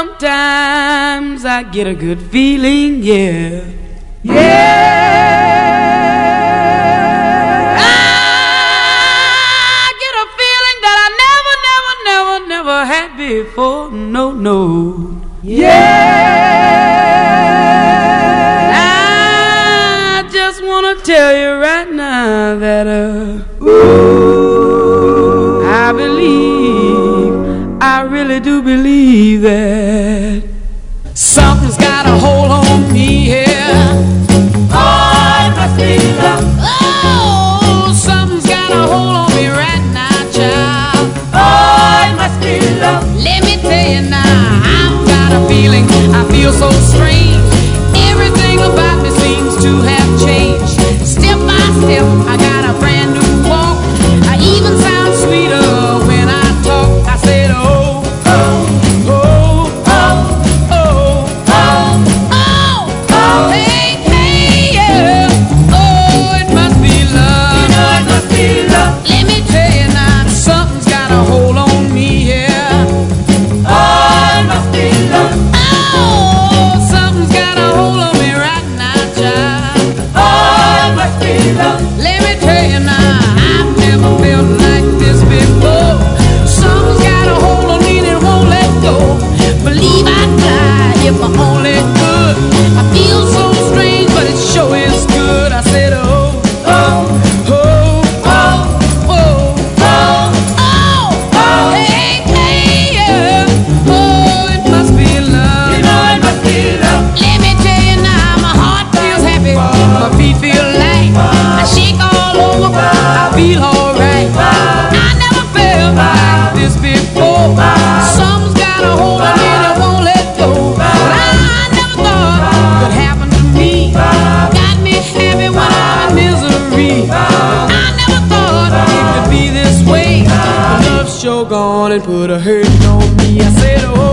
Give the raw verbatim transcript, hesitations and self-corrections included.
sometimes I get a good feeling, yeah. Yeah. I get a feeling that I never, never, never, never had before. No, no. Yeah. I just wanna tell you right now that uh, Ooh. I believe, I really do believe that something's got a hold on me here. Oh, it must be love. Oh, something's got a hold on me right now, child. Oh, it must be love. Let me tell you now, I've got a feeling, I feel so strange. Everything about me seems to have changed. Step by step, I got a brand new walk. I even sound sweeter when I talk. I said, oh, oh, oh, oh, oh, oh, oh, oh, hey, hey, yeah. Oh, it must be love. You know it must be love. Let me tell you now, something's got a hold on me here. Oh, it must be love. Oh, something's got a hold on me right now, child. Oh, it must be love. Let me tell you now, I've never felt like this before. Something's got a hold on me that won't let go. Believe I'd fly if I only could. I feel so strange, but it sure is good. I said, oh, Oh, oh, oh, oh, oh, oh, oh, hey, hey, yeah. Oh, it must be love. you know it must be love. Let me tell you now, my heart feels happy, my feet feel light. I shake all over, I feel alright. I never felt like this before. Something's got a hold on me that won't let go. But I never thought it could happen to me. Got me happy when I'm in misery. I never thought it could be this way. But love's sure gone and put a hurting on me. I said, oh.